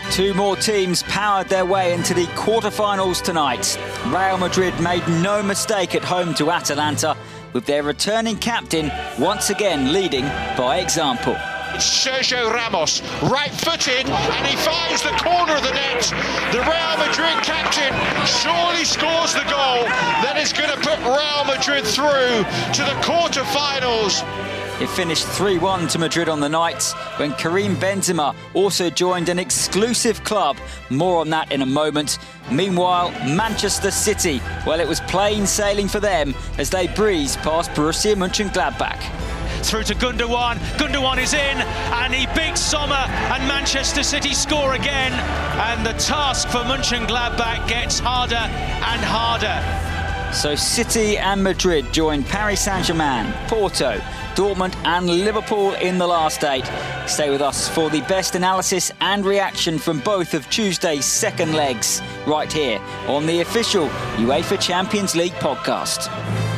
Two more teams powered their way into the quarterfinals tonight. Real Madrid made no mistake at home to Atalanta, with their returning captain once again leading by example. It's Sergio Ramos, right-footed, and he finds the corner of the net. The Real Madrid captain surely scores the goal that is going to put Real Madrid through to the quarter-finals. It finished 3-1 to Madrid on the night when Karim Benzema also joined an exclusive club. More on that in a moment. Meanwhile, Manchester City, well, it was plain sailing for them as they breezed past Borussia Mönchengladbach. Through to Gundogan. Gundogan is in and he beats Sommer and Manchester City score again. And the task for Mönchengladbach gets harder and harder. So City and Madrid joined Paris Saint-Germain, Porto, Dortmund and Liverpool in the last 8. Stay with us for the best analysis and reaction from both of Tuesday's second legs right here on the official UEFA Champions League podcast.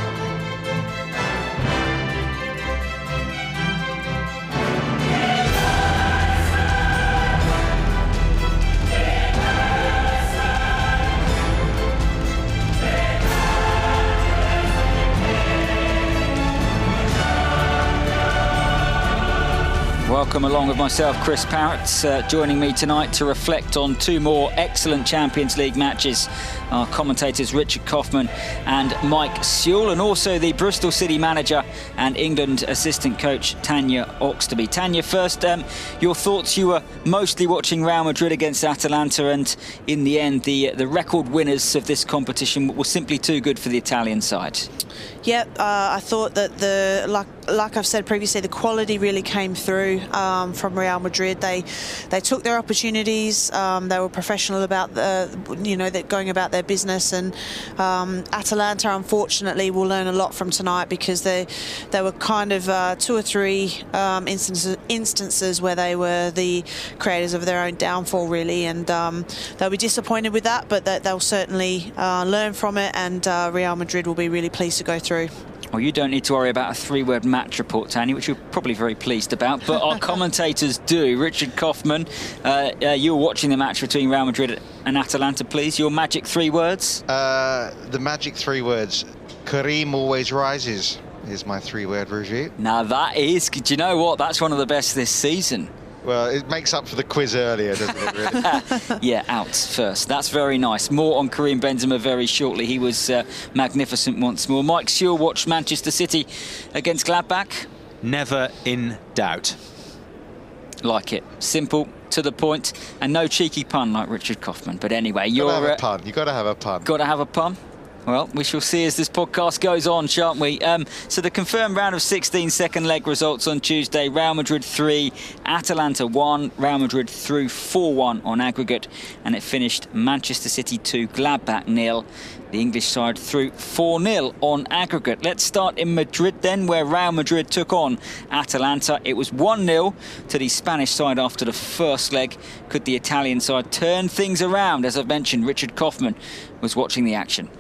Welcome along with myself, Chris Parrott, joining me tonight to reflect on two more excellent Champions League matches. Our commentators Richard Kaufman and Mike Sewell, and also the Bristol City manager and England assistant coach Tanya Oxtoby. Tanya, first, your thoughts. You were mostly watching Real Madrid against Atalanta, and in the end, the record winners of this competition were simply too good for the Italian side. Yeah, I thought that like I've said previously, the quality really came through from Real Madrid. They took their opportunities. They were professional about going about their business. And Atalanta, unfortunately, will learn a lot from tonight, because they were kind of 2 or 3 instances where they were the creators of their own downfall, really. And they'll be disappointed with that, but they'll certainly learn from it. And Real Madrid will be really pleased to go through. Well, you don't need to worry about a 3-word match report, Tanya, which you're probably very pleased about, but our commentators do. Richard Kaufman, you were watching the match between Real Madrid and Atalanta, please. Your magic 3 words? The magic 3 words. Karim always rises is my 3-word review. Now that is, do you know what? That's one of the best this season. Well, it makes up for the quiz earlier, doesn't it, really? Yeah, out first. That's very nice. More on Karim Benzema very shortly. He was magnificent once more. Mike Sewell watched Manchester City against Gladbach. Never in doubt. Like it. Simple, to the point, and no cheeky pun like Richard Kaufman. But anyway, You've got to have a pun. You've got to have a pun. Got to have a pun. Well, we shall see as this podcast goes on, shan't we? So the confirmed round of 16 second leg results on Tuesday. Real Madrid 3, Atalanta 1. Real Madrid through 4-1 on aggregate. And it finished Manchester City 2, Gladbach 0. The English side through 4-0 on aggregate. Let's start in Madrid then, where Real Madrid took on Atalanta. It was 1-0 to the Spanish side after the first leg. Could the Italian side turn things around? As I've mentioned, Richard Kaufman was watching the action.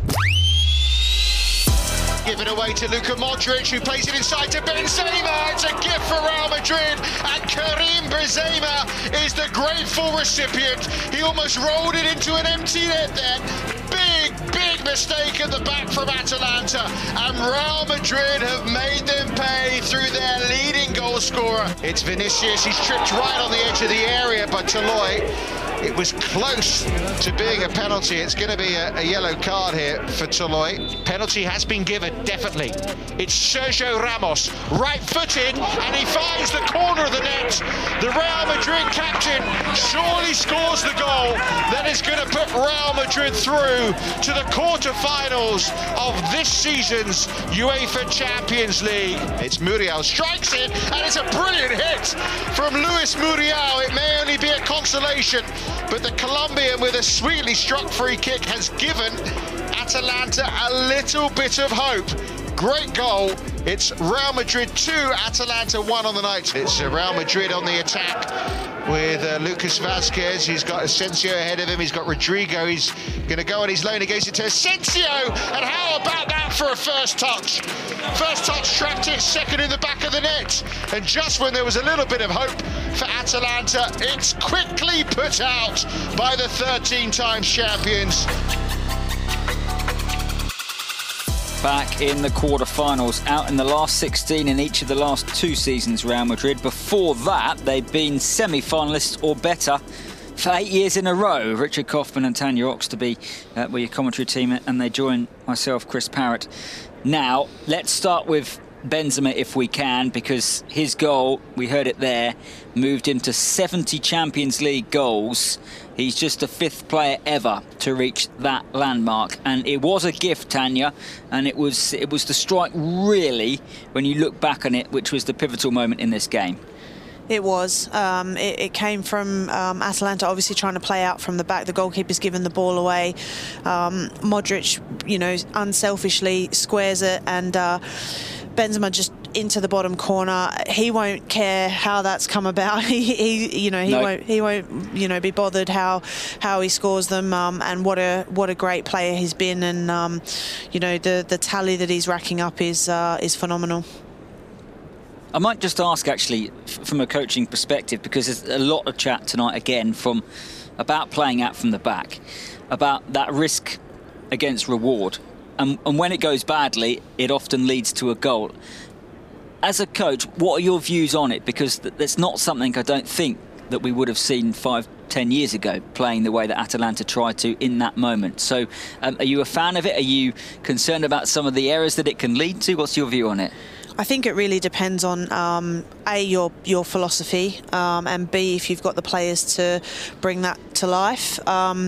Give it away to Luka Modric, who plays it inside to Benzema. It's a gift for Real Madrid, and Karim Benzema is the grateful recipient. He almost rolled it into an empty net there. Big mistake at the back from Atalanta, and Real Madrid have made them pay through their leading goal scorer. It's Vinicius. He's tripped right on the edge of the area by Toloi. It was close to being a penalty. It's going to be a yellow card here for Toloi. Penalty has been given, definitely. It's Sergio Ramos, right-footed, and he finds the corner of the net. The Real Madrid captain surely scores the goal that is going to put Real Madrid through to the quarter-finals of this season's UEFA Champions League. It's Muriel, strikes it, and it's a brilliant hit from Luis Muriel. It may only be a consolation, but the Colombian, with a sweetly struck free kick, has given Atalanta a little bit of hope. Great goal. It's Real Madrid 2, Atalanta 1 on the night. It's Real Madrid on the attack. with Lucas Vazquez. He's got Asensio ahead of him. He's got Rodrigo. He's going to go on his loan. He goes into Asensio. And how about that for a first touch? First touch trapped it, second in the back of the net. And just when there was a little bit of hope for Atalanta, it's quickly put out by the 13 times champions. Back in the quarter-finals, out in the last 16 in each of the last 2 seasons, Real Madrid. Before that, they've been semi-finalists or better for 8 years in a row. Richard Kaufman and Tanya Oxtoby were your commentary team, and they join myself, Chris Parrott. Now, let's start with Benzema if we can, because his goal, we heard it there, moved him to 70 Champions League goals. He's just the 5th player ever to reach that landmark, and it was a gift, Tanya, and it was the strike, really, when you look back on it, which was the pivotal moment in this game. It was. It came from Atalanta obviously trying to play out from the back. The goalkeeper's given the ball away. Modric, unselfishly squares it, and Benzema just into the bottom corner. He won't care how that's come about. He won't be bothered how he scores them. And what a great player he's been. And the tally that he's racking up is phenomenal. I might just ask, actually, from a coaching perspective, because there's a lot of chat tonight again about playing out from the back, about that risk against reward. And when it goes badly, it often leads to a goal. As a coach, what are your views on it? Because that's not something I don't think that we would have seen 5-10 years ago, playing the way that Atalanta tried to in that moment. So are you a fan of it? Are you concerned about some of the errors that it can lead to? What's your view on it? I think it really depends on A, your philosophy, and B, if you've got the players to bring that to life.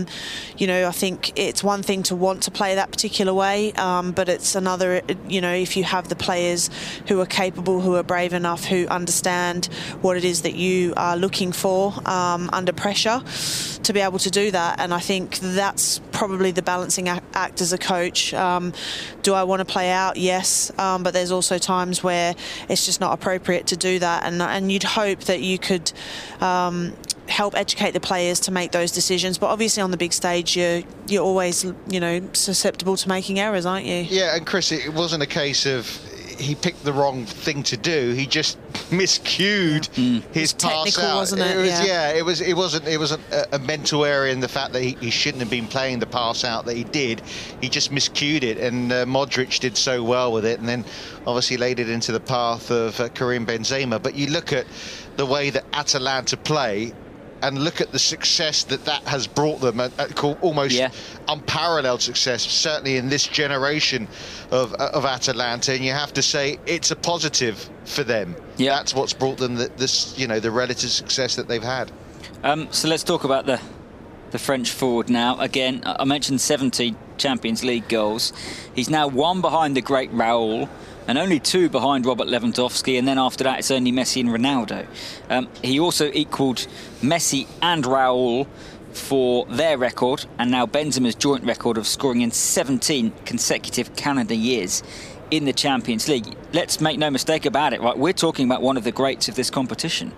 I think it's one thing to want to play that particular way, but it's another, if you have the players who are capable, who are brave enough, who understand what it is that you are looking for under pressure, to be able to do that. And I think that's probably the balancing act as a coach. Do I want to play out? Yes, but there's also times where it's just not appropriate to do that, and you'd hope that you could help educate the players to make those decisions. But obviously on the big stage you're always susceptible to making errors, aren't you? Yeah, and Chris, it wasn't a case of he picked the wrong thing to do. He just miscued his pass out. Wasn't it? It wasn't a mental error in the fact that he shouldn't have been playing the pass out that he did. He just miscued it, and Modric did so well with it, and then obviously laid it into the path of Karim Benzema. But you look at the way that Atalanta play, and look at the success that has brought them, almost unparalleled success, certainly in this generation of Atalanta. And you have to say it's a positive for them. Yeah. That's what's brought them the relative success that they've had. So let's talk about the French forward now. Again, I mentioned 70 Champions League goals. He's now 1 behind the great Raul, and only 2 behind Robert Lewandowski, and then after that it's only Messi and Ronaldo. He also equalled Messi and Raul for their record, and now Benzema's joint record of scoring in 17 consecutive calendar years in the Champions League. Let's make no mistake about it, right? We're talking about one of the greats of this competition.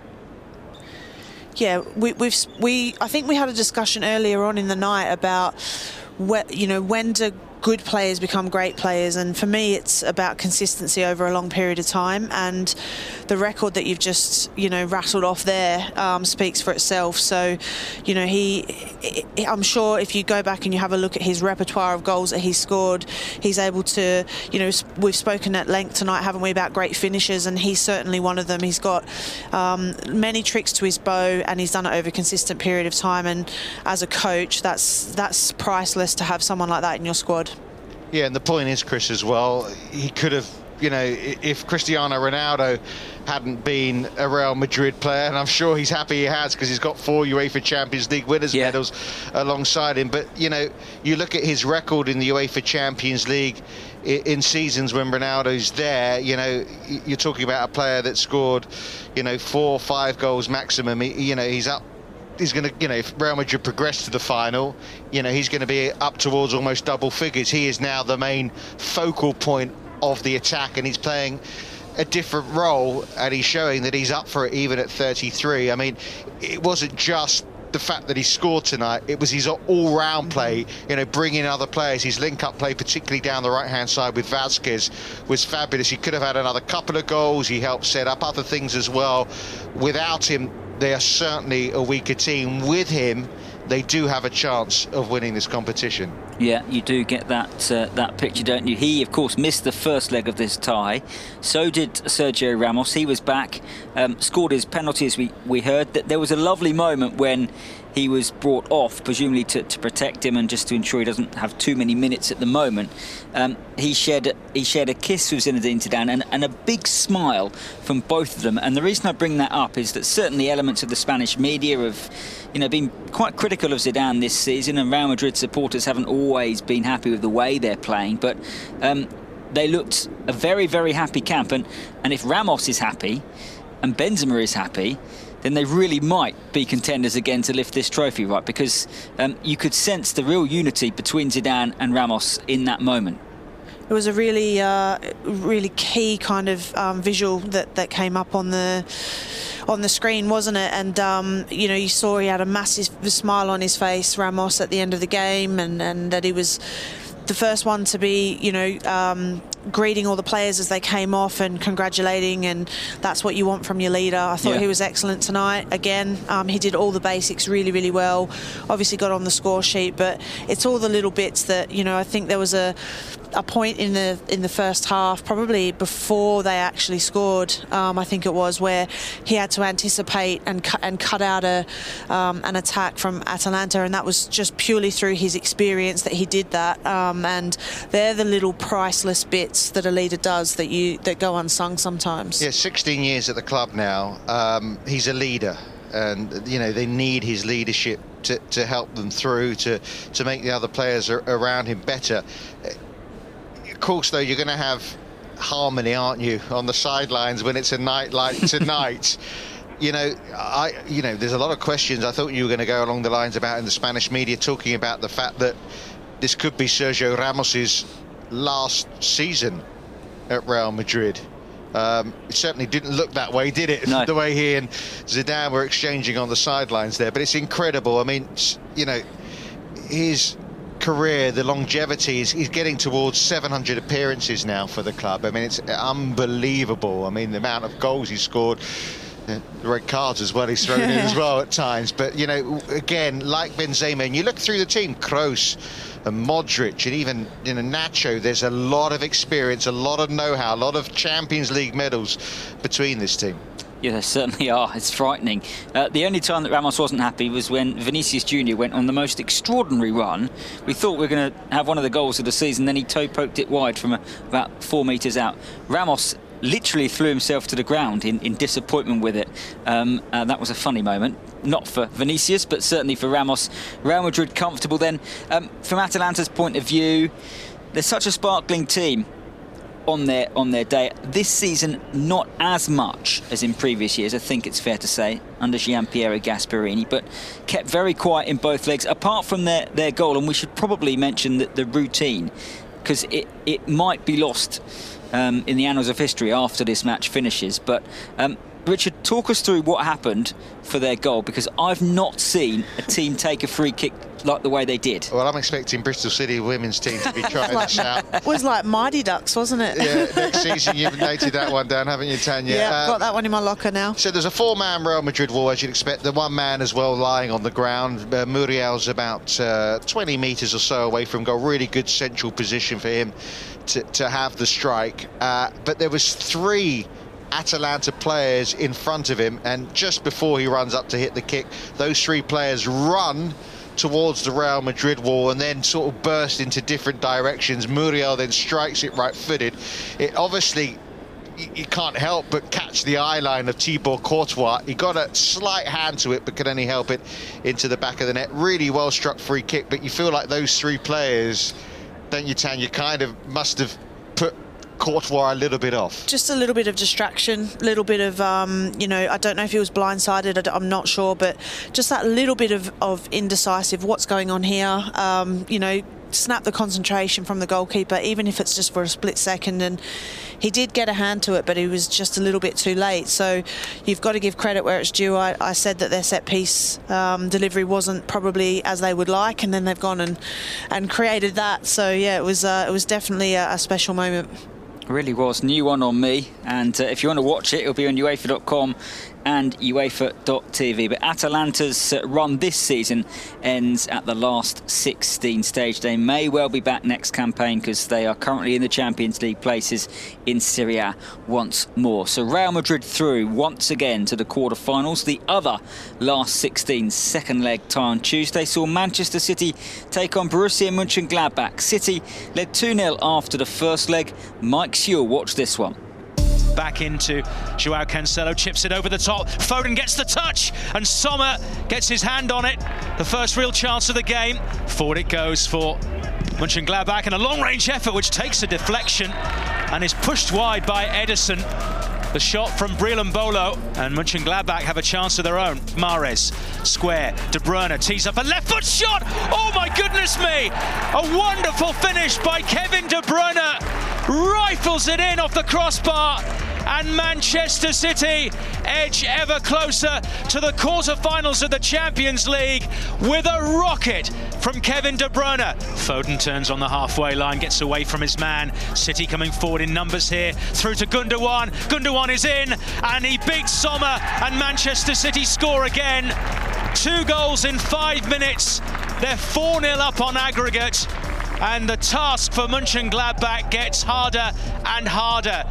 Yeah, I think we had a discussion earlier on in the night about when do good players become great players, and for me it's about consistency over a long period of time, and the record that you've just rattled off there speaks for itself. So I'm sure if you go back and you have a look at his repertoire of goals that he's scored, he's able to, we've spoken at length tonight, haven't we, about great finishers, and he's certainly one of them. He's got many tricks to his bow, and he's done it over a consistent period of time, and as a coach that's priceless to have someone like that in your squad. Yeah, and the point is, Chris, as well, he could have, if Cristiano Ronaldo hadn't been a Real Madrid player, and I'm sure he's happy he has, because he's got 4 UEFA Champions League winners' medals alongside him. But, you look at his record in the UEFA Champions League in seasons when Ronaldo's there, you're talking about a player that scored, 4 or 5 goals maximum. He's up. He's going to, if Real Madrid progress to the final, he's going to be up towards almost double figures. He is now the main focal point of the attack, and he's playing a different role, and he's showing that he's up for it even at 33. I mean, it wasn't just the fact that he scored tonight, it was his all-round play, you know, bringing other players. His link-up play, particularly down the right-hand side with Vasquez, was fabulous. He could have had another couple of goals. He helped set up other things as well. Without him, they are certainly a weaker team. With him, they do have a chance of winning this competition. Yeah, you do get that picture, don't you? He, of course, missed the first leg of this tie. So did Sergio Ramos. He was back, scored his penalty, as we heard. That there was a lovely moment when he was brought off, presumably to protect him and just to ensure he doesn't have too many minutes at the moment. He shared a kiss with Zinedine Zidane and a big smile from both of them. And the reason I bring that up is that certainly elements of the Spanish media have, you know, been quite critical of Zidane this season, and Real Madrid supporters haven't always been happy with the way they're playing. But they looked a very, very happy camp. And if Ramos is happy and Benzema is happy, then they really might be contenders again to lift this trophy, right? Because you could sense the real unity between Zidane and Ramos in that moment. It was a really, really key kind of visual that came up on the screen, wasn't it? And you know, you saw he had a massive smile on his face, Ramos, at the end of the game, and that he was the first one to be, you know, greeting all the players as they came off and congratulating, and that's what you want from your leader. I thought he was excellent tonight. Again, he did all the basics really, really well. Obviously got on the score sheet, but it's all the little bits that, you know, I think there was a point in the first half, probably before they actually scored, I think it was, where he had to anticipate and cut out an attack from Atalanta, and that was just purely through his experience that he did that. And they're the little priceless bits that a leader does that go unsung sometimes. Yeah, 16 years at the club now. He's a leader, and you know, they need his leadership to help them through, to make the other players around him better. Of course, though, you're going to have harmony, aren't you, on the sidelines when it's a night like tonight. You know, there's a lot of questions. I thought you were going to go along the lines about in the Spanish media talking about the fact that this could be Sergio Ramos's last season at Real Madrid. It certainly didn't look that way, did it? No. The way he and Zidane were exchanging on the sidelines there. But it's incredible. I mean, you know, his career, the longevity, he's getting towards 700 appearances now for the club. I mean, it's unbelievable. I mean, the amount of goals he's scored, the red cards as well he's thrown in as well at times. But, you know, again, like Benzema, and you look through the team, Kroos and Modric and even, you know, Nacho, there's a lot of experience, a lot of know-how, a lot of Champions League medals between this team. Yeah, there certainly are. It's frightening. The only time that Ramos wasn't happy was when Vinicius Jr. went on the most extraordinary run. We thought we were going to have one of the goals of the season, then he toe-poked it wide from about 4 metres out. Ramos literally threw himself to the ground in disappointment with it. That was a funny moment. Not for Vinicius, but certainly for Ramos. Real Madrid comfortable then. From Atalanta's point of view, they're such a sparkling team on their day. This season, not as much as in previous years, I think it's fair to say, under Gianpiero Gasperini, but kept very quiet in both legs, apart from their goal. And we should probably mention the routine, because it might be lost in the annals of history after this match finishes. But Richard, talk us through what happened for their goal, because I've not seen a team take a free kick like the way they did. Well, I'm expecting Bristol City women's team to be trying this out. It was like Mighty Ducks, wasn't it? Yeah, next season you've noted that one down, haven't you, Tanya? Yeah, I've got that one in my locker now. So there's a 4-man Real Madrid wall, as you'd expect. The 1 man as well lying on the ground. Muriel's about 20 metres or so away from goal. Really good central position for him to have the strike. But there was 3 Atalanta players in front of him, and just before he runs up to hit the kick, those 3 players run towards the Real Madrid wall and then sort of burst into different directions. Muriel then strikes it right-footed. It obviously, you can't help but catch the eye line of Thibaut Courtois. He got a slight hand to it, but could only help it into the back of the net. Really well struck free kick, but you feel like those 3 players, don't you, Tanya, kind of must have put Courtois a little bit off. Just a little bit of distraction, a little bit of, you know, I don't know if he was blindsided, I'm not sure, but just that little bit of indecisive, what's going on here, you know, snap the concentration from the goalkeeper, even if it's just for a split second. And he did get a hand to it, but he was just a little bit too late. So you've got to give credit where it's due. I said that their set piece delivery wasn't probably as they would like, and then they've gone and created that. So yeah, it was definitely a special moment. Really was. New one on me, and if you want to watch it, it'll be on UEFA.com and UEFA.tv. But Atalanta's run this season ends at the last 16 stage. They may well be back next campaign because they are currently in the Champions League places in Serie A once more. So Real Madrid through once again to the quarter-finals. The other last 16 second leg tie on Tuesday saw Manchester City take on Borussia Mönchengladbach. City led 2-0 after the first leg. Mike Sewell watched this one. Back into Joao Cancelo, chips it over the top. Foden gets the touch, and Sommer gets his hand on it. The first real chance of the game. Forward it goes for Mönchengladbach, and a long-range effort which takes a deflection and is pushed wide by Ederson. The shot from Breel Embolo, and Mönchengladbach have a chance of their own. Mahrez, square, De Bruyne tees up a left foot shot. Oh my goodness me! A wonderful finish by Kevin De Bruyne. Rifles it in off the crossbar, and Manchester City edge ever closer to the quarter-finals of the Champions League with a rocket from Kevin De Bruyne. Foden turns on the halfway line, gets away from his man. City coming forward in numbers here, through to Gundogan. Gundogan is in, and he beats Sommer, and Manchester City score again. 2 goals in 5 minutes. They're 4-0 up on aggregate. And the task for Mönchengladbach gets harder and harder.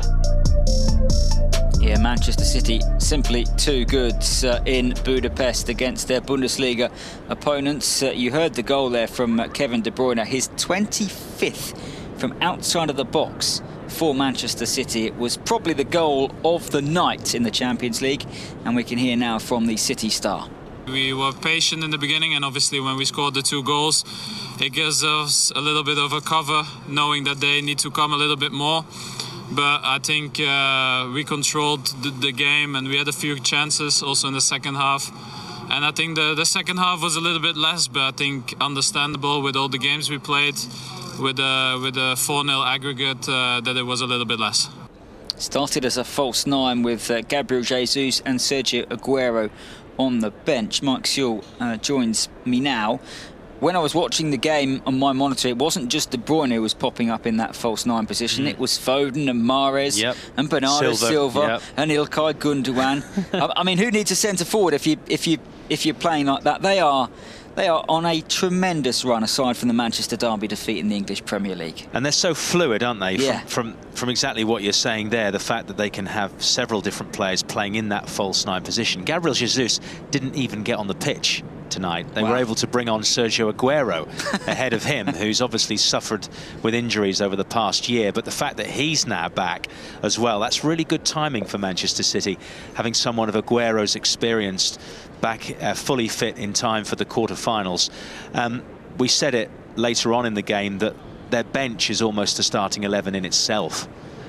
Yeah, Manchester City simply too good in Budapest against their Bundesliga opponents. You heard the goal there from Kevin De Bruyne, his 25th from outside of the box for Manchester City. It was probably the goal of the night in the Champions League, and we can hear now from the City star. We were patient in the beginning, and obviously when we scored the 2 goals, it gives us a little bit of a cover, knowing that they need to come a little bit more. But I think we controlled the game, and we had a few chances also in the second half. And I think the second half was a little bit less, but I think understandable with all the games we played, with a 4-0 aggregate, that it was a little bit less. Started as a false 9 with Gabriel Jesus and Sergio Aguero on the bench. Mike Sewell joins me now. When I was watching the game on my monitor, it wasn't just De Bruyne who was popping up in that false 9 position. It was Foden and Mahrez and Bernardo Silva and Ilkay Gundogan. I mean, who needs a centre forward if you're playing like that? They are on a tremendous run, aside from the Manchester Derby defeat in the English Premier League. And they're so fluid, aren't they? Yeah. From exactly what you're saying there, the fact that they can have several different players playing in that false 9 position. Gabriel Jesus didn't even get on the pitch tonight. They were able to bring on Sergio Aguero ahead of him, who's obviously suffered with injuries over the past year. But the fact that he's now back as well, that's really good timing for Manchester City, having someone of Aguero's experience back fully fit in time for the quarter-finals. We said it later on in the game that their bench is almost a starting 11 in itself.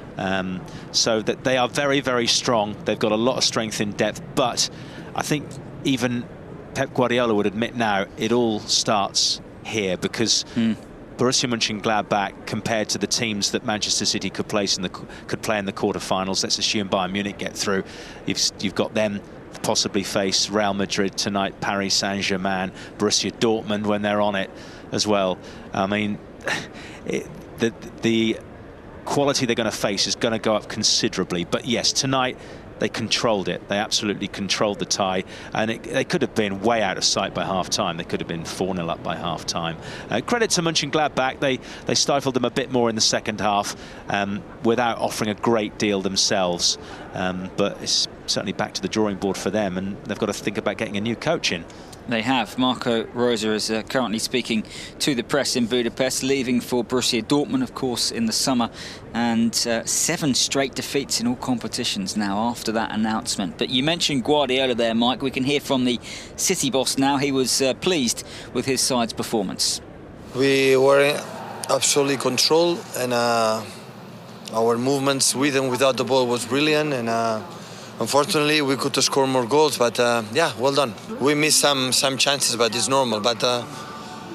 So that they are very, very strong. They've got a lot of strength in depth, but I think even Pep Guardiola would admit now it all starts here, because Borussia Mönchengladbach, compared to the teams that Manchester City could play in the quarter-finals, let's assume Bayern Munich get through, you've got them possibly face Real Madrid tonight, Paris Saint-Germain, Borussia Dortmund when they're on it as well. I mean, the quality they're going to face is going to go up considerably. But yes, tonight they controlled it. They absolutely controlled the tie, and they could have been way out of sight by half-time. They could have been 4-0 up by half-time. Credit to Mönchengladbach. They stifled them a bit more in the second half without offering a great deal themselves. But it's certainly back to the drawing board for them, and they've got to think about getting a new coach in. They have. Marco Rosa is currently speaking to the press in Budapest, leaving for Borussia Dortmund, of course, in the summer. And 7 straight defeats in all competitions now after that announcement. But you mentioned Guardiola there, Mike. We can hear from the City boss now. He was pleased with his side's performance. We were absolutely controlled, and our movements with and without the ball was brilliant. And unfortunately, we could score more goals, but yeah, well done. We missed some chances, but it's normal. But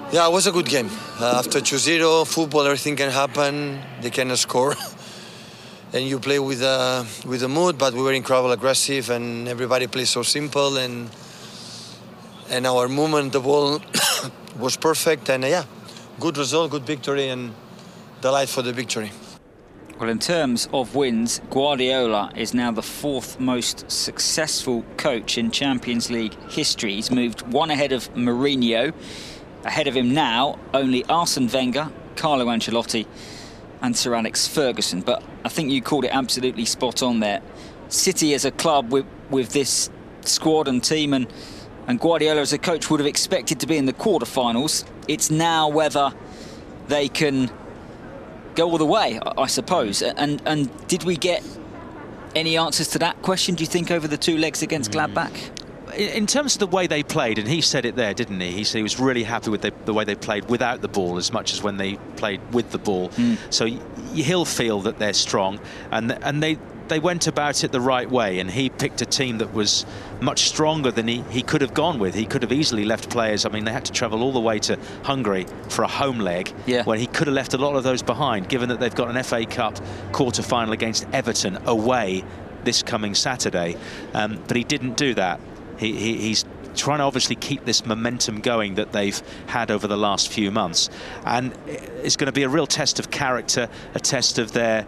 Yeah, it was a good game. After 2-0, football, everything can happen. They cannot score. And you play with the mood, but we were incredibly aggressive and everybody plays so simple and our movement, the ball was perfect and yeah, good result, good victory and delight for the victory. Well, in terms of wins, Guardiola is now the 4th most successful coach in Champions League history. He's moved one ahead of Mourinho. Ahead of him now, only Arsene Wenger, Carlo Ancelotti and Sir Alex Ferguson. But I think you called it absolutely spot on there. City as a club with this squad and team and Guardiola as a coach would have expected to be in the quarterfinals. It's now whether they can go all the way, I suppose. And did we get any answers to that question, do you think, over the 2 legs against Gladbach? In terms of the way they played, and he said it there, didn't he? He said he was really happy with the way they played without the ball as much as when they played with the ball. So he'll feel that they're strong, and they went about it the right way, and he picked a team that was much stronger than he could have gone with. He could have easily left players. I mean, they had to travel all the way to Hungary for a home leg, where he could have left a lot of those behind, given that they've got an FA Cup quarter-final against Everton away this coming Saturday. But he didn't do that. He's trying to obviously keep this momentum going that they've had over the last few months, and it's going to be a real test of character, a test of their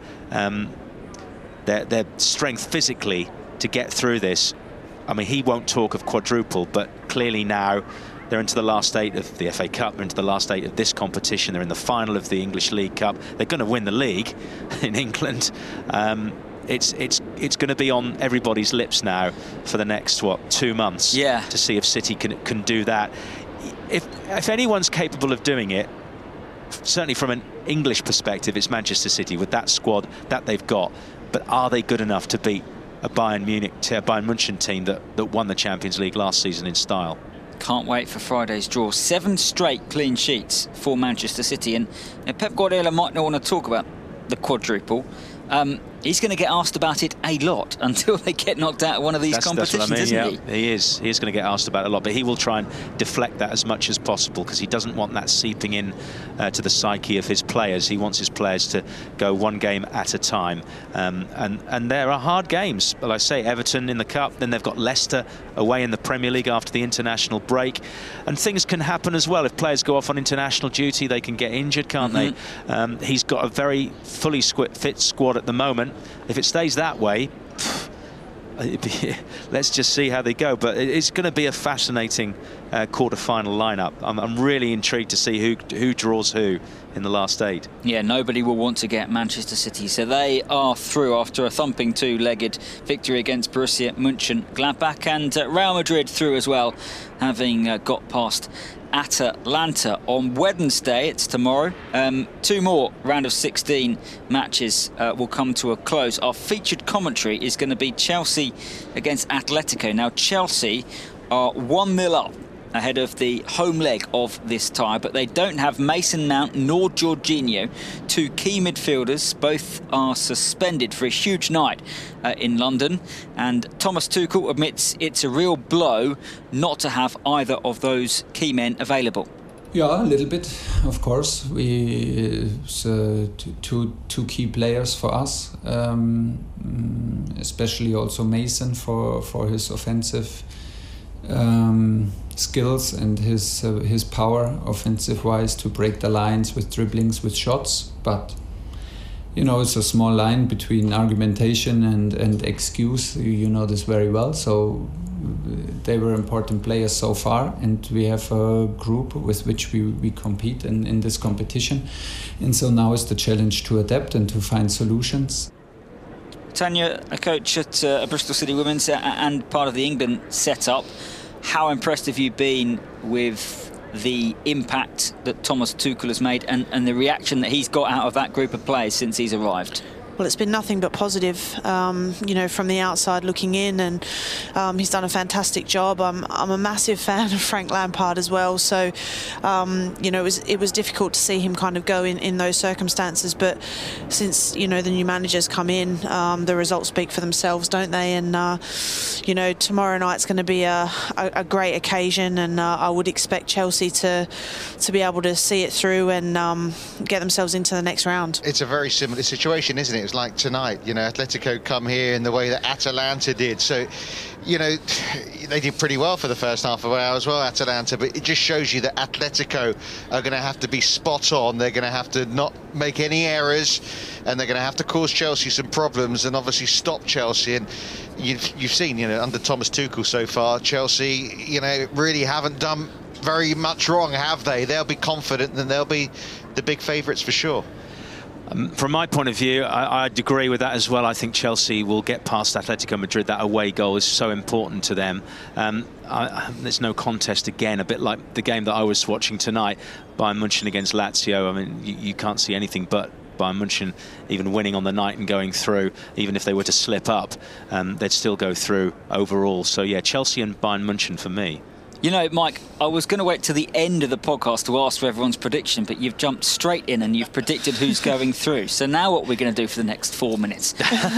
strength physically to get through this. I mean, he won't talk of quadruple, but clearly now they're into the last 8 of the FA Cup, they're into the last 8 of this competition, they're in the final of the English League Cup, they're going to win the league in England. It's going to be on everybody's lips now for the next 2 months to see if City can do that. If anyone's capable of doing it, certainly from an English perspective, it's Manchester City with that squad that they've got. But are they good enough to beat a Bayern München team that won the Champions League last season in style? Can't wait for Friday's draw. 7 straight clean sheets for Manchester City, and Pep Guardiola might not want to talk about the quadruple. He's going to get asked about it a lot until they get knocked out of one of these competitions, that's what I mean, isn't he? He is going to get asked about it a lot, but he will try and deflect that as much as possible because he doesn't want that seeping in to the psyche of his players. He wants his players to go one game at a time. And there are hard games. Well, I say Everton in the Cup, then they've got Leicester away in the Premier League after the international break. And things can happen as well. If players go off on international duty, they can get injured, can't they? He's got a very fully fit squad at the moment. If it stays that way, let's just see how they go. But it's going to be a fascinating quarter-final lineup. I'm really intrigued to see who draws who in the last 8. Yeah, nobody will want to get Manchester City. So they are through after a thumping 2-legged victory against Borussia Mönchengladbach, and Real Madrid through as well, having got past Atalanta on Wednesday. It's tomorrow. 2 more round of 16 matches will come to a close. Our featured commentary is going to be Chelsea against Atletico. Now, Chelsea are 1-0 up ahead of the home leg of this tie, but they don't have Mason Mount nor Jorginho, 2 key midfielders. Both are suspended for a huge night in London, and Thomas Tuchel admits it's a real blow not to have either of those key men available. Yeah, a little bit, of course. Two key players for us, especially also Mason for his offensive skills and his power offensive-wise to break the lines with dribblings, with shots. But you know, it's a small line between argumentation and excuse. You know this very well. So they were important players so far, and we have a group with which we compete in this competition. And so now is the challenge to adapt and to find solutions. Tanya, a coach at Bristol City Women's and part of the England setup. How impressed have you been with the impact that Thomas Tuchel has made and the reaction that he's got out of that group of players since he's arrived? Well, it's been nothing but positive, you know, from the outside looking in, and he's done a fantastic job. I'm a massive fan of Frank Lampard as well, so you know, it was difficult to see him kind of go in those circumstances. But since, you know, the new managers come in, the results speak for themselves, don't they? And you know, tomorrow night's going to be a great occasion, and I would expect Chelsea to be able to see it through and get themselves into the next round. It's a very similar situation, isn't it? It's like tonight, you know, Atletico come here in the way that Atalanta did. So, you know, they did pretty well for the first half of an hour as well, Atalanta, but it just shows you that Atletico are going to have to be spot on. They're going to have to not make any errors, and they're going to have to cause Chelsea some problems and obviously stop Chelsea. And you've seen, you know, under Thomas Tuchel so far, Chelsea, you know, really haven't done very much wrong, have they? They'll be confident and they'll be the big favourites for sure. From my point of view, I'd agree with that as well. I think Chelsea will get past Atletico Madrid. That away goal is so important to them. There's no contest again, a bit like the game that I was watching tonight, Bayern München against Lazio. I mean, you can't see anything but Bayern München even winning on the night and going through. Even if they were to slip up, they'd still go through overall. So yeah, Chelsea and Bayern München for me. You know, Mike, I was going to wait to the end of the podcast to ask for everyone's prediction, but you've jumped straight in and you've predicted who's going through. So now what we're going to do for the next 4 minutes.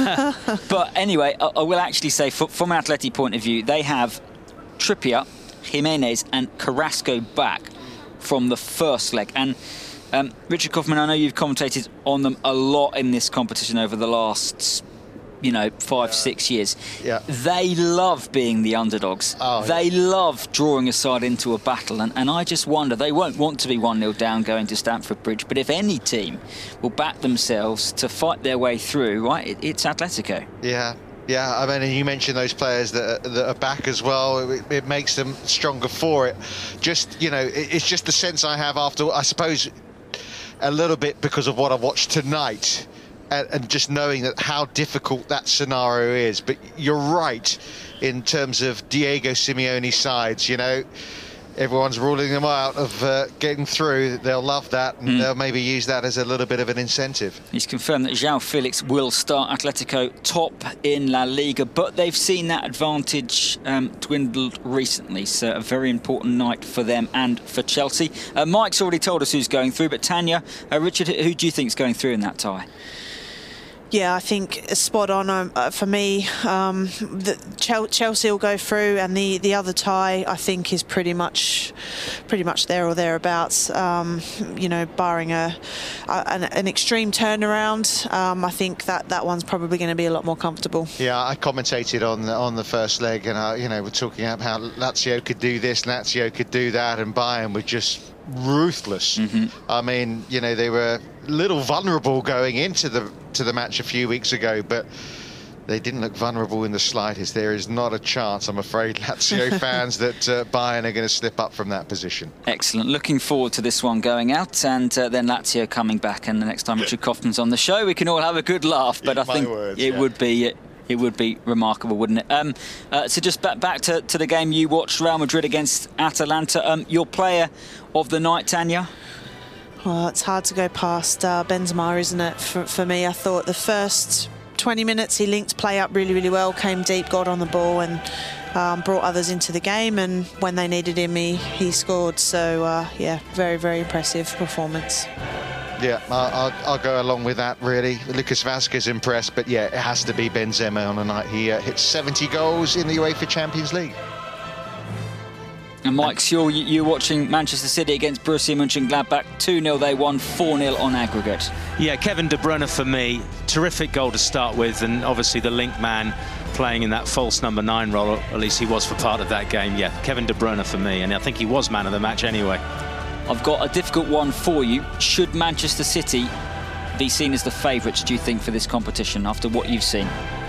But anyway, I will actually say, from an Atleti point of view, they have Trippier, Jimenez and Carrasco back from the first leg. And Richard Kaufman, I know you've commentated on them a lot in this competition over the last, you know, 5-6 years. Yeah. They love being the underdogs. They love drawing a side into a battle, and I just wonder, they won't want to be 1-0 down going to Stamford Bridge, but if any team will back themselves to fight their way through, right, it's Atletico. Yeah, I mean, and you mentioned those players that are back as well. It makes them stronger for it. Just, you know, it's just the sense I have after, I suppose, a little bit because of what I watched tonight, and just knowing that how difficult that scenario is. But you're right in terms of Diego Simeone's sides. You know, everyone's ruling them out of getting through. They'll love that, and they'll maybe use that as a little bit of an incentive. He's confirmed that João Felix will start Atletico top in La Liga, but they've seen that advantage dwindled recently, so a very important night for them and for Chelsea. Mike's already told us who's going through, but Tanya, Richard, who do you think's going through in that tie? Yeah, I think spot on for me. Chelsea will go through, and the other tie I think is pretty much there or thereabouts. You know, barring an extreme turnaround, I think that one's probably going to be a lot more comfortable. Yeah, I commentated on the first leg, and you know, we're talking about how Lazio could do this, Lazio could do that, and Bayern were just ruthless. I mean, you know, they were a little vulnerable going into the match a few weeks ago, but they didn't look vulnerable in the slightest. There is not a chance, I'm afraid, Lazio fans, that Bayern are going to slip up from that position. Excellent. Looking forward to this one going out, and then Lazio coming back, and the next time Richard Kaufman's on the show, we can all have a good laugh. But I think it would be remarkable, wouldn't it? So just back to the game you watched, Real Madrid against Atalanta. Your player of the night, Tanya? Well, it's hard to go past Benzema, isn't it? For me, I thought the first 20 minutes he linked play up really, really well, came deep, got on the ball, and brought others into the game. And when they needed him, he scored. So, yeah, very, very impressive performance. Yeah, I'll go along with that, really. Lucas Vazquez impressed, but yeah, it has to be Benzema on the night. He hit 70 goals in the UEFA Champions League. And Mike, you're watching Manchester City against Borussia Mönchengladbach. 2-0 they won, 4-0 on aggregate. Yeah, Kevin De Bruyne for me. Terrific goal to start with, and obviously the link man playing in that false number 9 role, or at least he was for part of that game. Yeah, Kevin De Bruyne for me, and I think he was man of the match anyway. I've got a difficult one for you. Should Manchester City be seen as the favourites, do you think, for this competition after what you've seen?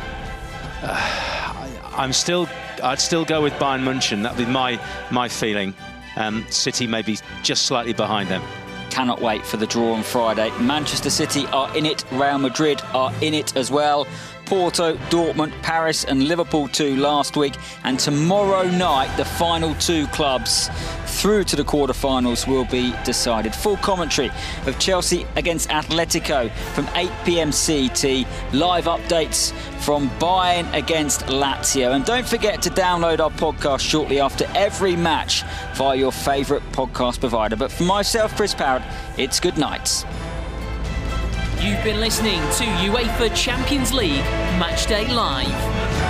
I'd still go with Bayern München. That'd be my feeling. City maybe just slightly behind them. Cannot wait for the draw on Friday. Manchester City are in it. Real Madrid are in it as well. Porto, Dortmund, Paris and Liverpool too last week. And tomorrow night, the final 2 clubs through to the quarter-finals will be decided. Full commentary of Chelsea against Atletico from 8 p.m. CET. Live updates from Bayern against Lazio. And don't forget to download our podcast shortly after every match via your favourite podcast provider. But for myself, Chris Parrott, it's good night. You've been listening to UEFA Champions League Matchday Live.